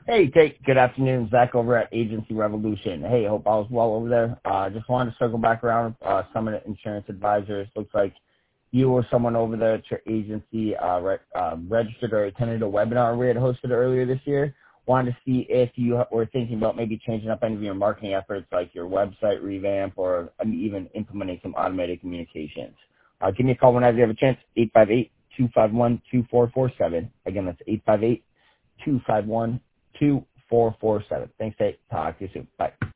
Hey, Tate. Good afternoon. Zach over at Agency Revolution. Hey, hope all's well over there. Just wanted to circle back around. Summit Insurance Advisors. Looks like you or someone over there at your agency registered or attended a webinar we had hosted earlier this year. Wanted to see if you were thinking about maybe changing up any of your marketing efforts, like your website revamp or even implementing some automated communications. Give me a call whenever you have a chance. 858-251-2447. Again, that's 858-251-2447. Thanks, Tate. Talk to you soon. Bye.